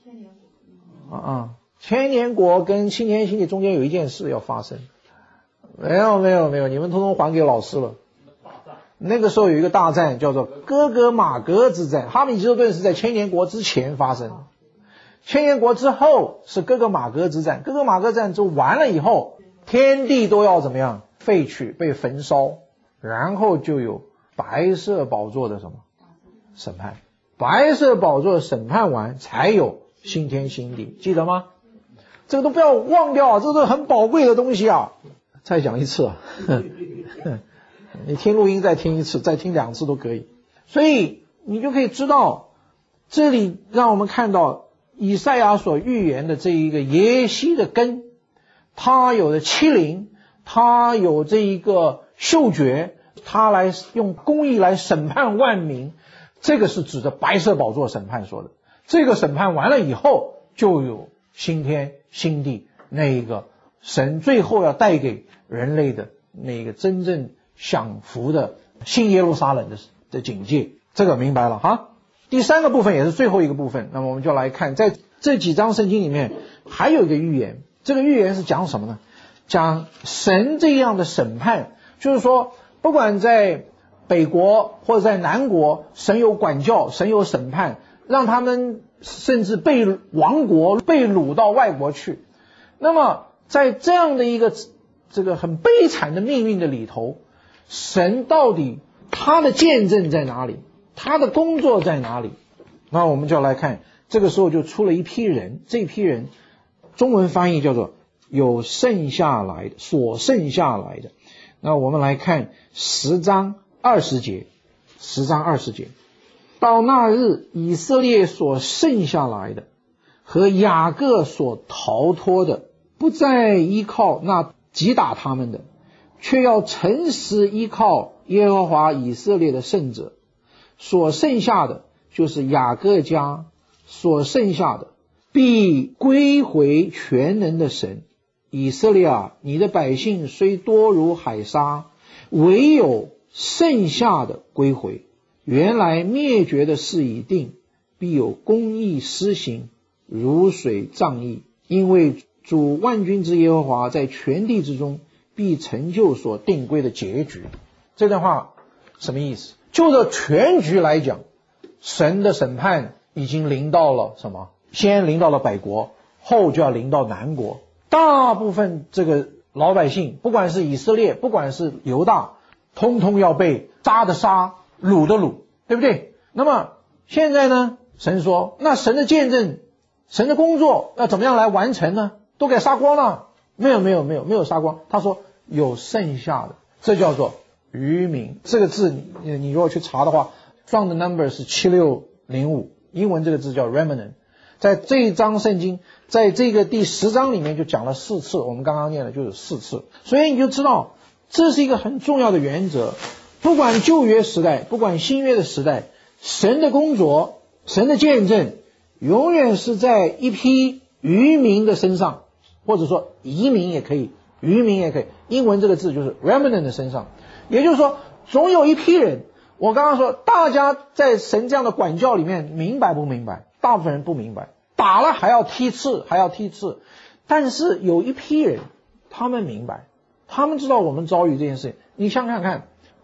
S1: 千年国跟新天新地中间有一件事要发生。没有，你们通通还给老师了。那个时候有一个大战叫做哥哥马格之战，哈米吉多顿是在千年国之前发生的，千年国之后是哥哥马格之战。哥哥马格战就完了以后，天地都要怎么样？废去，被焚烧，然后就有白色宝座的什么审判，白色宝座的审判完才有新天新地，记得吗？这个都不要忘掉啊，这都是很宝贵的东西啊。再讲一次啊，你听录音再听一次，再听2次都可以。所以你就可以知道，这里让我们看到以赛亚所预言的这一个耶西的根，他有的欺凌，他有这一个嗅觉，他来用公义来审判万民，这个是指着白色宝座审判说的。这个审判完了以后，就有新天新地，那一个神最后要带给人类的那个真正享福的新耶路撒冷的境界，这个明白了哈。第三个部分也是最后一个部分，那么我们就来看，在这几章圣经里面还有一个预言。这个预言是讲什么呢？讲神这样的审判，就是说不管在北国或者在南国，神有管教，神有审判，让他们甚至被亡国，被掳到外国去。那么在这样的一个这个很悲惨的命运的里头，神到底他的见证在哪里？他的工作在哪里？那我们就要来看，这个时候就出了一批人，这批人中文翻译叫做有剩下来的，所剩下来的。那我们来看10章20节，10章20节，到那日，以色列所剩下来的和雅各所逃脱的，不再依靠那击打他们的，却要诚实依靠耶和华以色列的圣者。所剩下的就是雅各家，所剩下的必归回全能的神。以色列啊，你的百姓虽多如海沙，唯有剩下的归回。原来灭绝的事已定，必有公义施行，如水涨溢。因为主万军之耶和华在全地之中必成就所定规的结局。这段话什么意思？就这全局来讲，神的审判已经临到了什么？先临到了北国，后就要临到南国。大部分这个老百姓，不管是以色列，不管是犹大，通通要被杀的杀，掳的掳，对不对？那么现在呢，神说，那神的见证，神的工作要怎么样来完成呢？都给杀光了？没有杀光。他说有剩下的，这叫做余民。这个字你如果去查的话， from the number 是7605，英文这个字叫 remnant。 在这一章圣经，在这个第10章里面就讲了4次，我们刚刚念的就是4次。所以你就知道这是一个很重要的原则，不管旧约时代，不管新约的时代，神的工作，神的见证永远是在一批余民的身上，或者说移民也可以，余民也可以，英文这个字就是 remnant 的身上。也就是说总有一批人，我刚刚说大家在神这样的管教里面明白不明白？大部分人不明白，打了还要踢刺，但是有一批人他们明白，他们知道我们遭遇这件事情。你想想看，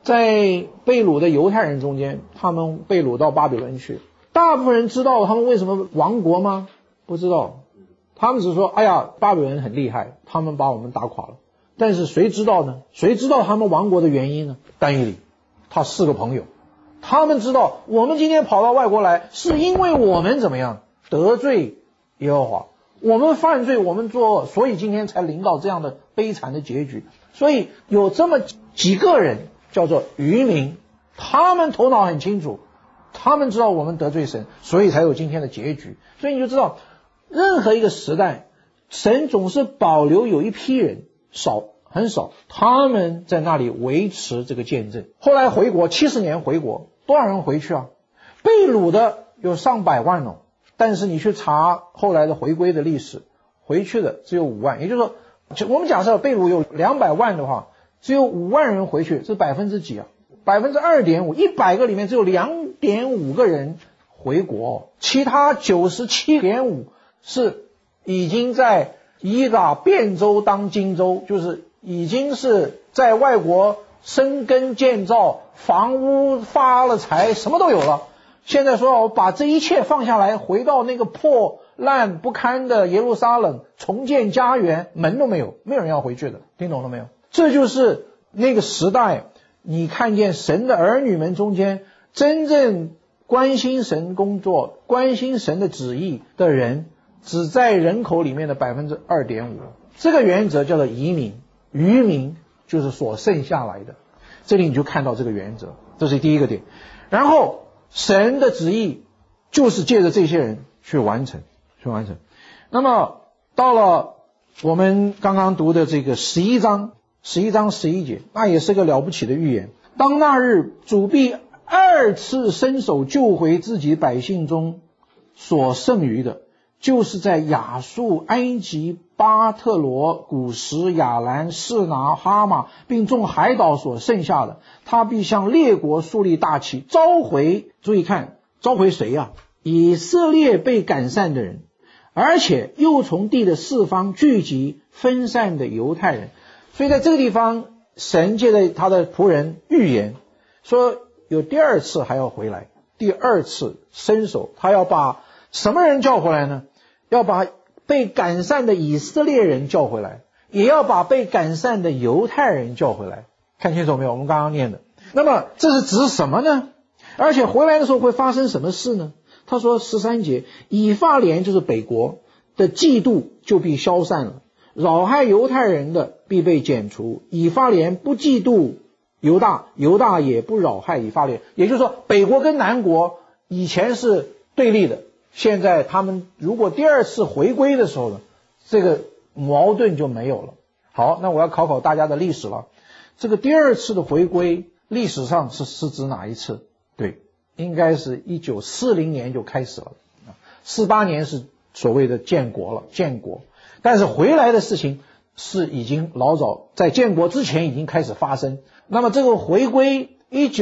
S1: 在被掳的犹太人中间，他们被掳到巴比伦去，大部分人知道他们为什么亡国吗？不知道，他们只是说，哎呀，巴比伦很厉害，他们把我们打垮了。但是谁知道呢？谁知道他们亡国的原因呢？但以理他4个朋友，他们知道我们今天跑到外国来，是因为我们怎么样得罪耶和华，我们犯罪，我们作恶，所以今天才临到这样的悲惨的结局。所以有这么几个人叫做渔民，他们头脑很清楚，他们知道我们得罪神，所以才有今天的结局。所以你就知道，任何一个时代，神总是保留有一批人，很少，他们在那里维持这个见证。后来回国，70年回国，多少人回去啊？被掳的有上百万哦，但是你去查后来的回归的历史，回去的只有5万。也就是说，我们假设被掳有200万的话，只有5万人回去，这是几啊？2.5%，100个里面只有2.5个人回国，其他97.5是已经在以打汴州当荆州，就是已经是在外国生根建造，房屋发了财，什么都有了。现在说我把这一切放下来，回到那个破烂不堪的耶路撒冷，重建家园，门都没有，没有人要回去的，听懂了没有？这就是那个时代，你看见神的儿女们中间真正关心神工作、关心神的旨意的人，只在人口里面的 2.5%。 这个原则叫做移民，渔民就是所剩下来的。这里你就看到这个原则，这是第一个点。然后神的旨意就是借着这些人去完成。那么到了我们刚刚读的这个11章11节，那也是个了不起的预言。当那日主必2次伸手救回自己百姓中所剩余的，就是在亚述、埃及、巴特罗、古实、亚兰、示拿、哈马并众海岛所剩下的，他必向列国树立大旗，召回，注意看，召回谁啊？以色列被赶散的人，而且又从地的4方聚集分散的犹太人。所以在这个地方，神借着他的仆人预言说，有第2次还要回来，第2次伸手，他要把什么人叫回来呢？要把被赶散的以色列人叫回来，也要把被赶散的犹太人叫回来。看清楚没有？我们刚刚念的。那么这是指什么呢？而且回来的时候会发生什么事呢？他说13节，以法莲就是北国的嫉妒就必消散了，扰害犹太人的必被剪除。以法莲不嫉妒犹大，犹大也不扰害以法莲。也就是说，北国跟南国以前是对立的，现在他们如果第2次回归的时候呢，这个矛盾就没有了。好，那我要考大家的历史了。这个第2次的回归历史上是指哪一次？对，应该是1940年就开始了，48年是所谓的建国。但是回来的事情是已经老早在建国之前已经开始发生。那么这个回归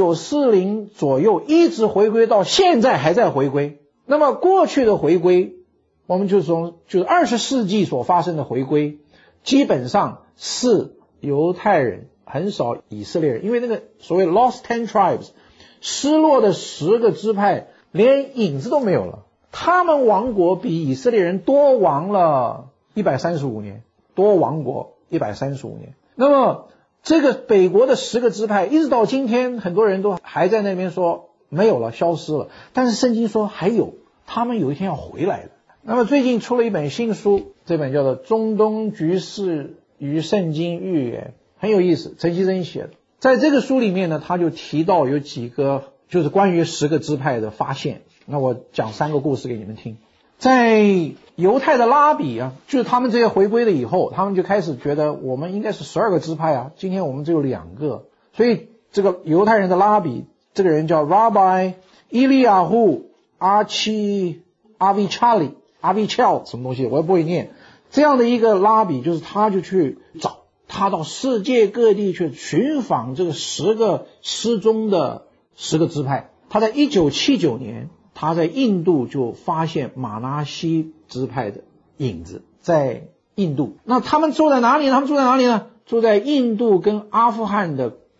S1: 1940左右一直回归到现在还在回归。那么过去的回归，我们就是20世纪所发生的回归，基本上是犹太人，很少以色列人，因为那个所谓 lost 10 tribes 失落的10个支派连影子都没有了，他们亡国比以色列人多亡了135年，多亡国135年。那么这个北国的10个支派一直到今天，很多人都还在那边说没有了，消失了，但是圣经说还有，他们有一天要回来的。那么最近出了一本新书，这本叫做《中东局势与圣经预言》，很有意思，陈其珍写的。在这个书里面呢，他就提到有几个就是关于10个支派的发现。那我讲3个故事给你们听。在犹太的拉比啊，就是他们这些回归了以后，他们就开始觉得我们应该是12个支派啊，今天我们只有2个。所以这个犹太人的拉比，这个人叫 Rabbi 伊利亚户阿奇阿维查里阿维乔什么东西我也不会念，这样的一个拉比，就是他就去找，他到世界各地去寻访这个10个失踪的10个支派。他在1979年他在印度就发现马拿西支派的影子，在印度。那他们住在哪里呢？住在印度跟阿富汗的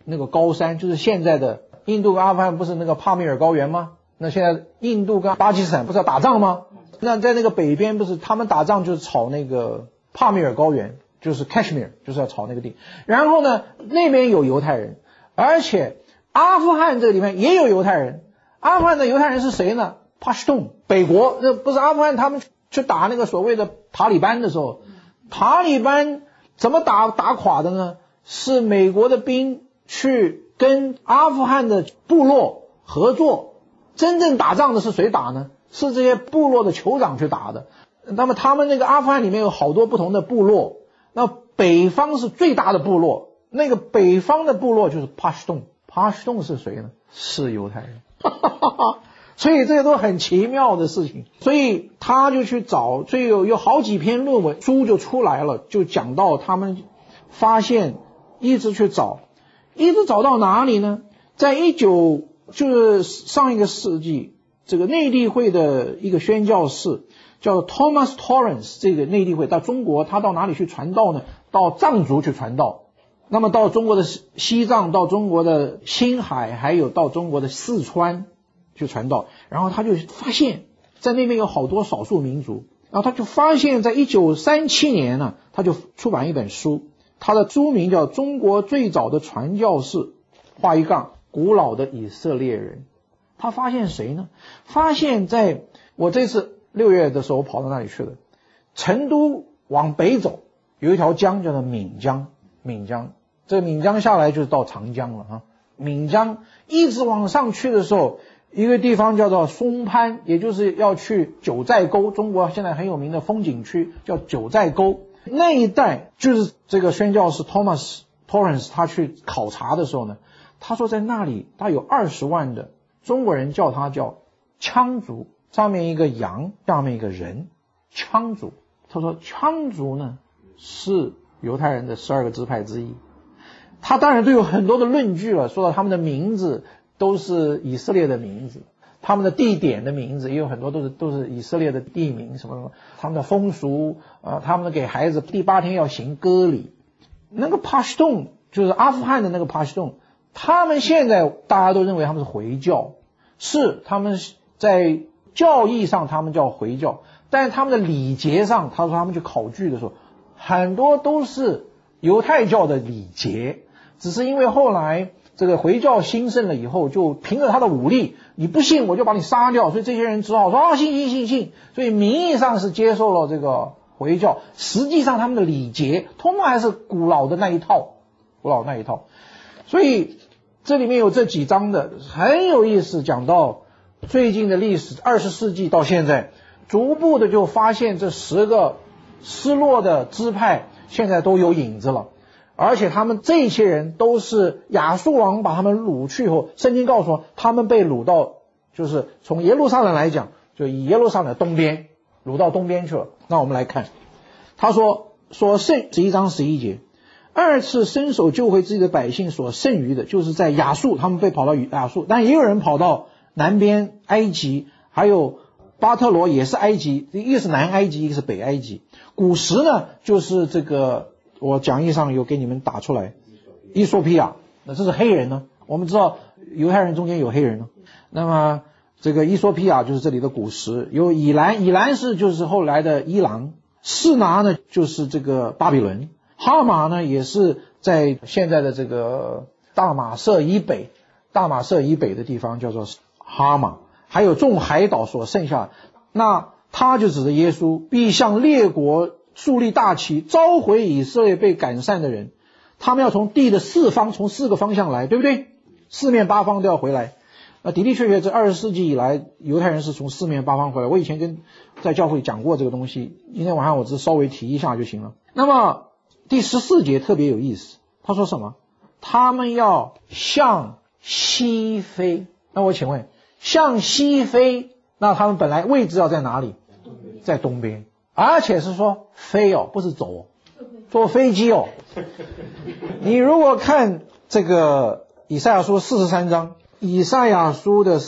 S1: 那个高山，就是现在的印度跟阿富汗不是那个帕米尔高原吗？那现在印度跟巴基斯坦不是要打仗吗？那在那个北边不是他们打仗就是炒那个帕米尔高原，就是 Kashmir， 就是要炒那个地。然后呢，那边有犹太人，而且阿富汗这个里面也有犹太人。阿富汗的犹太人是谁呢？帕什顿，北国，那不是阿富汗他们去打那个所谓的塔利班的时候，塔利班怎么打垮的呢？是美国的兵去跟阿富汗的部落合作，真正打仗的是谁打呢？是这些部落的酋长去打的。那么他们那个阿富汗里面有好多不同的部落，那北方是最大的部落，那个北方的部落就是帕什顿。帕什顿是谁呢？是犹太人。所以这些都很奇妙的事情，所以他就去找，所以有好几篇论文书就出来了，就讲到他们发现，一直去找，一直找到哪里呢？在就是上一个世纪，这个内地会的一个宣教士叫 Thomas Torrance， 这个内地会到中国，他到哪里去传道呢？到藏族去传道，那么到中国的西藏，到中国的青海，还有到中国的四川去传道。然后他就发现在那边有好多少数民族，然后他就发现在1937年呢，他就出版一本书，他的书名叫《中国最早的传教士古老的以色列人》。他发现谁呢？发现在我这次6月的时候跑到那里去了，成都往北走有一条江叫做岷江，这个岷江下来就是到长江了啊。岷江一直往上去的时候，一个地方叫做松潘，也就是要去九寨沟，中国现在很有名的风景区叫九寨沟，那一带就是这个宣教士 Thomas Torrance 他去考察的时候呢，他说在那里他有20万的中国人，叫他叫羌族，上面一个羊，下面一个人，羌族。他说羌族呢是犹太人的12个支派之一。他当然都有很多的论据了，说到他们的名字都是以色列的名字，他们的地点的名字也有很多都是以色列的地名，什么他们的风俗他们给孩子第8天要行割礼。那个帕什顿就是阿富汗的那个帕什顿，他们现在大家都认为他们是回教，是他们在教义上他们叫回教，但是他们的礼节上，他说他们去考据的时候很多都是犹太教的礼节，只是因为后来这个回教兴盛了以后，就凭着他的武力，你不信我就把你杀掉，所以这些人只好说信，所以名义上是接受了这个回教，实际上他们的礼节通通还是古老的那一套。所以这里面有这几章的很有意思，讲到最近的历史，20世纪到现在，逐步的就发现这10个失落的支派现在都有影子了，而且他们这些人都是亚述王把他们掳去以后，圣经告诉我他们被掳到，就是从耶路撒冷来讲，就以耶路撒冷东边掳到东边去了。那我们来看，他说剩11章11节，2次伸手救回自己的百姓所剩余的，就是在亚述，他们被跑到亚述，但也有人跑到南边埃及，还有巴特罗也是埃及，一个是南埃及，一个是北埃及。古时呢就是这个我讲义上有给你们打出来，伊索比亚，那这是黑人呢，我们知道犹太人中间有黑人呢。那么这个伊索比亚就是这里的古时，有以兰是就是后来的伊朗，示拿呢就是这个巴比伦，哈马呢也是在现在的这个大马色以北的地方叫做哈马，还有众海岛所剩下，那他就指着耶稣，必向列国树立大旗，召回以色列被赶散的人，他们要从地的四方，从4个方向来，对不对？四面八方都要回来。的确这20世纪以来，犹太人是从4面八方回来。我以前在教会讲过这个东西，今天晚上我只是稍微提一下就行了。那么第14节特别有意思，他说什么？他们要向西飞。那我请问，向西飞，那他们本来位置要在哪里？在东边，而且是说飞不是走坐飞机你如果看这个以赛亚书43章，以赛亚书的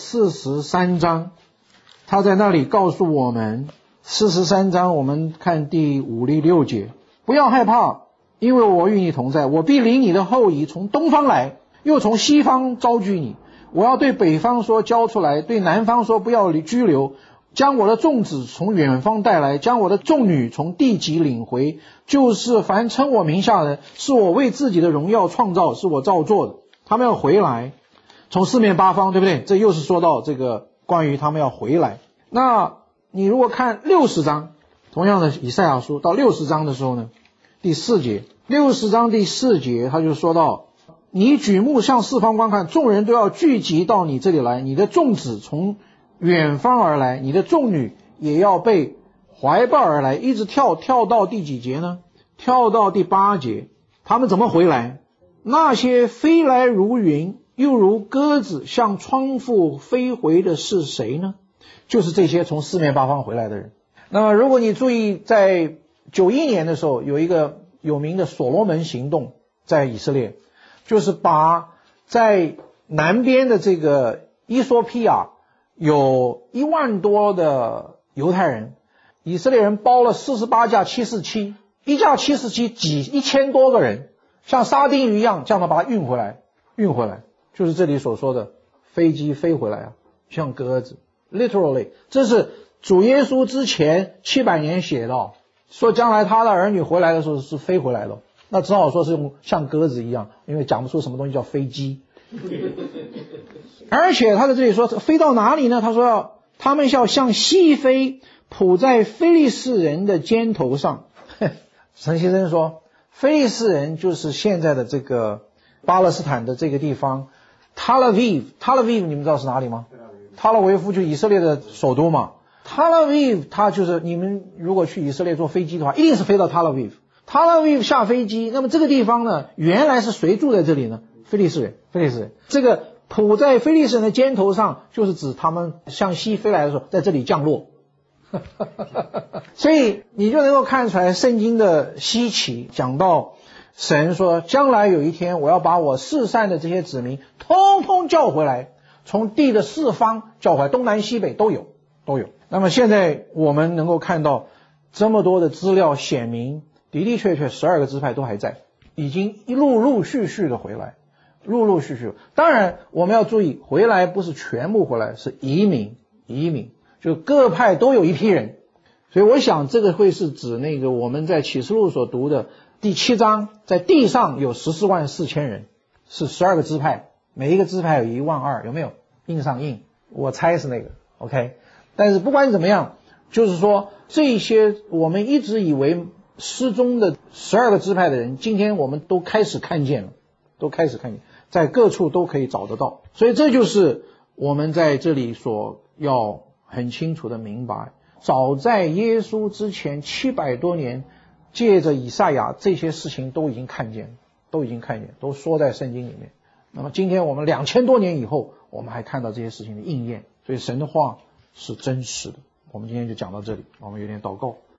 S1: 43章，他在那里告诉我们，43章我们看第5、6节，不要害怕，因为我与你同在，我必领你的后裔从东方来， 又从西方招聚你，我要对北方说交出来，对南方说不要拘留，将我的众子从远方带来，将我的众女从地极领回，就是凡称我名下的人，是我为自己的荣耀创造，是我造作的，他们要回来，从四面八方，对不对？这又是说到这个关于他们要回来。那你如果看60章，同样的以赛亚书到60章的时候呢，第4节，60章第4节他就说到，你举目向四方观看，众人都要聚集到你这里来，你的众子从远方而来，你的众女也要被怀抱而来，一直跳到第几节呢？跳到第8节。他们怎么回来？那些飞来如云又如鸽子向窗户飞回的是谁呢？就是这些从四面八方回来的人。那么如果你注意，在91年的时候，有一个有名的所罗门行动在以色列，就是把在南边的这个伊索比亚有1万多的犹太人，以色列人包了48架747，一架747挤1000多个人，像沙丁鱼一样这样的把它运回来，就是这里所说的飞机飞回来啊，像鸽子 literally， 这是主耶稣之前700年写的，说将来他的儿女回来的时候是飞回来的，那只好说是用像鸽子一样，因为讲不出什么东西叫飞机。而且他在这里说飞到哪里呢？他说他们要向西飞，扑在非利士人的肩头上。陈先生说非利士人就是现在的这个巴勒斯坦的这个地方 Tel Aviv 你们知道是哪里吗？特拉维夫就是以色列的首都嘛。Tel Aviv 它就是你们如果去以色列坐飞机的话，一定是飞到 Tel Aviv。Tel Aviv 下飞机，那么这个地方呢，原来是谁住在这里呢？非利士人。这个扑在非利士人的肩头上，就是指他们向西飞来的时候，在这里降落。所以你就能够看出来圣经的稀奇，讲到神说将来有一天我要把我世上的这些子民通通叫回来，从地的四方叫回来，东南西北都有。那么现在我们能够看到这么多的资料显明，的的确确12个支派都还在，已经陆陆续续的回来，当然我们要注意，回来不是全部回来，是移民，就各派都有一批人。所以我想这个会是指那个我们在启示录所读的第7章，在地上有14万4千人，是12个支派，每一个支派有1万2，有没有？印上印，我猜是那个 OK。 但是不管怎么样，就是说这些我们一直以为失踪的12个支派的人，今天我们都开始看见了，在各处都可以找得到。所以这就是我们在这里所要很清楚的明白，早在耶稣之前700多年，借着以赛亚这些事情都已经看见，都说在圣经里面。那么今天我们2000多年以后，我们还看到这些事情的应验，所以神的话是真实的。我们今天就讲到这里，我们有点祷告。